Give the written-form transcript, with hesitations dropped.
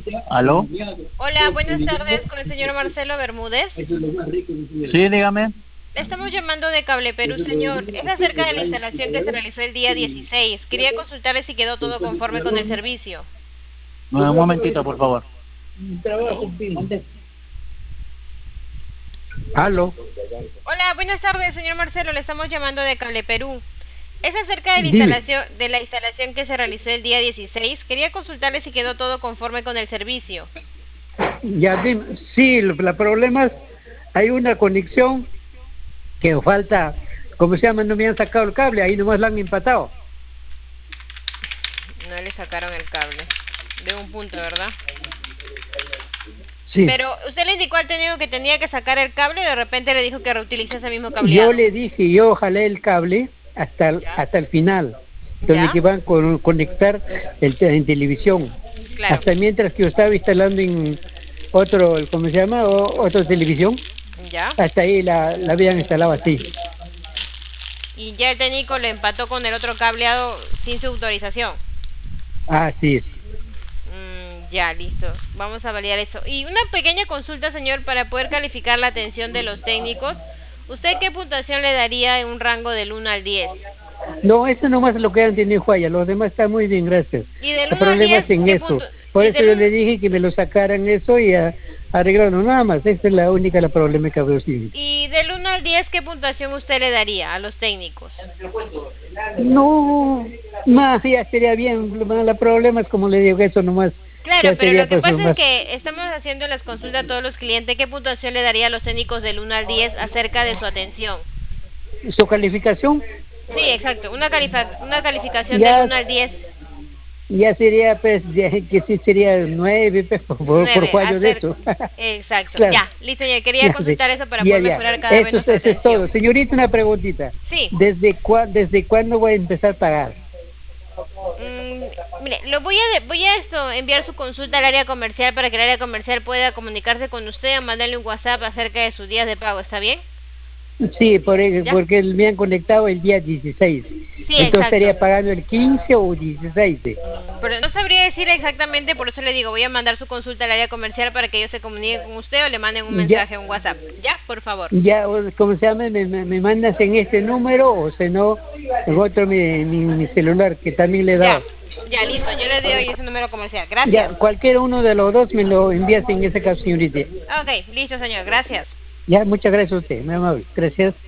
¿Aló? Hola, buenas tardes con el señor Marcelo Bermúdez. Sí, dígame. Le estamos llamando de Cable Perú, señor. Es acerca de la instalación que se realizó el día 16. Quería consultarle si quedó todo conforme con el servicio. Un momentito, por favor. ¿Aló? Hola, buenas tardes, señor Marcelo. Le estamos llamando de Cable Perú. Es acerca Dime. de la instalación que se realizó el día 16. Quería consultarle si quedó todo conforme con el servicio. Ya, dime. Sí, la problema es, hay una conexión que falta, ¿cómo se llama? No me han sacado el cable, ahí nomás la han empatado. No le sacaron el cable. De un punto, ¿verdad? Sí, Pero usted le indicó al técnico que tenía que sacar el cable y de repente le dijo que reutilice ese mismo yo cableado. le dije, yo jalé el cable ¿Ya? hasta el final, donde ¿Ya? que van a conectar en televisión. Claro. Hasta mientras que yo estaba instalando en otro, ¿cómo se llama? Otra televisión, ¿Ya? hasta ahí la habían instalado así. Y ya el técnico le empató con el otro cableado sin su autorización. Así es. Ya, listo. Vamos a validar eso. Y una pequeña consulta, señor, para poder calificar la atención de los técnicos. ¿Usted qué puntuación le daría en un rango del 1 al 10? No, eso nomás es lo que han tenido falla, los demás están muy bien, gracias. Y del El 1 al problema 10, es en ¿qué eso. punto? Por Y eso del yo 1, le dije que me lo sacaran eso y arreglaron nada más. Esa es la única la problema que veo, sí. y del 1 al 10, ¿qué puntuación usted le daría a los técnicos? No, más ya sería bien. La problema es como le digo, eso nomás. Claro, Ya pero sería lo que pues pasa es más. que estamos haciendo las consultas a todos los clientes. ¿Qué puntuación le daría a los técnicos del 1 al 10 acerca de su atención? Su calificación Sí, exacto. Una calificación del ya 1 al 10. ya sería pues que sí sería 9 pues, por 9, fallo de eso. exacto. Claro. Ya, listo, ya quería Ya, sí. consultar eso para Ya, poder ya. mejorar cada vez nuestra Eso es atención. todo. Señorita, una preguntita. Sí, ¿Desde cuándo voy a empezar a pagar? mire, voy a enviar su consulta al área comercial para que el área comercial pueda comunicarse con usted o mandarle un WhatsApp acerca de sus días de pago, ¿está bien? Sí, ¿Ya? porque me han conectado el día 16. Sí, Entonces exacto. estaría pagando el 15 o 16. Pero no sabría decir exactamente, por eso le digo, voy a mandar su consulta al área comercial para que ellos se comuniquen con usted o le manden un Ya, mensaje, un WhatsApp. ¿Ya? Por favor. ya, ¿cómo se llama? Me mandas en este número o si no, en otro mi celular que también le he Ya, dado. ya, listo. Yo le doy ese número comercial. Ya, Gracias. cualquier uno de los dos me lo envías en ese caso, señorita. Ok, listo, señor. Gracias. Ya, muchas gracias a usted, muy amable. Gracias.